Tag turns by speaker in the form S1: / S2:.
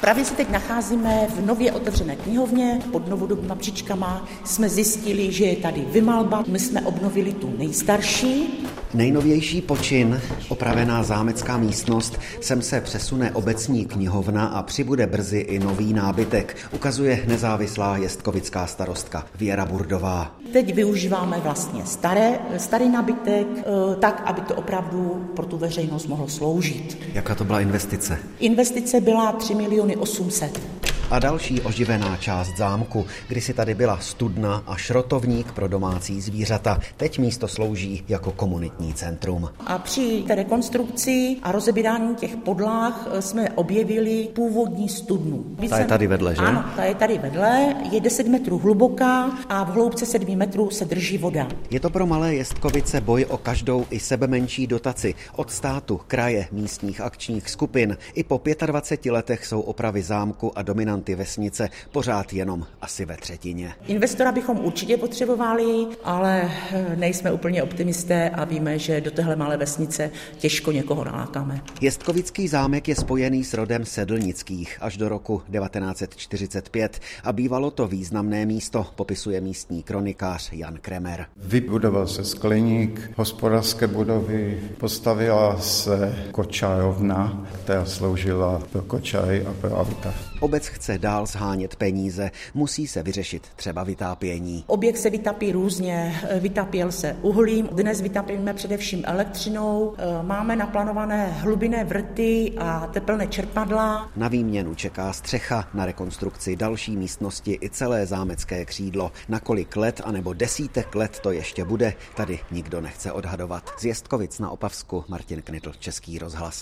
S1: Právě se teď nacházíme v nově otevřené knihovně. Pod novodobýma příčkama jsme zjistili, že je tady vymalba. My jsme obnovili tu nejstarší.
S2: Nejnovější počin, opravená zámecká místnost, sem se přesune obecní knihovna a přibude brzy i nový nábytek, ukazuje nezávislá jestkovická starostka Věra Burdová.
S1: Teď využíváme vlastně starý nábytek, tak, aby to opravdu pro tu veřejnost mohlo sloužit.
S2: Jaká to byla investice?
S1: Investice byla 3 800 000.
S2: A další oživená část zámku, kdy si tady byla studna a šrotovník pro domácí zvířata. Teď místo slouží jako komunitní centrum.
S1: A při té rekonstrukci a rozebírání těch podlah jsme objevili původní studnu.
S2: Ta je tady vedle, že?
S1: Ano, ta je tady vedle, je 10 metrů hluboká a v hloubce 7 metrů se drží voda.
S2: Je to pro malé Jestkovice boj o každou i sebemenší dotaci. Od státu, kraje, místních akčních skupin. I po 25 letech jsou opravy zámku a dominanty vesnice pořád jenom asi ve třetině.
S1: Investora bychom určitě potřebovali, ale nejsme úplně optimisté a víme, že do téhle malé vesnice těžko někoho nalákáme.
S2: Jestkovický zámek je spojený s rodem Sedlnických až do roku 1945 a bývalo to významné místo, popisuje místní kronikář Jan Kremer.
S3: Vybudoval se skleník, hospodářské budovy, postavila se kočárovna, která sloužila pro kočáry a pro auta.
S2: Obec chce dál shánět peníze, musí se vyřešit třeba vytápění.
S1: Objekt se vytápí různě, vytápěl se uhlím, dnes vytápíme především elektřinou, máme naplánované hlubinné vrty a tepelné čerpadla.
S2: Na výměnu čeká střecha, na rekonstrukci další místnosti i celé zámecké křídlo. Na kolik let anebo desítek let to ještě bude, tady nikdo nechce odhadovat. Z Jestkovic na Opavsku Martin Knitl, Český rozhlas.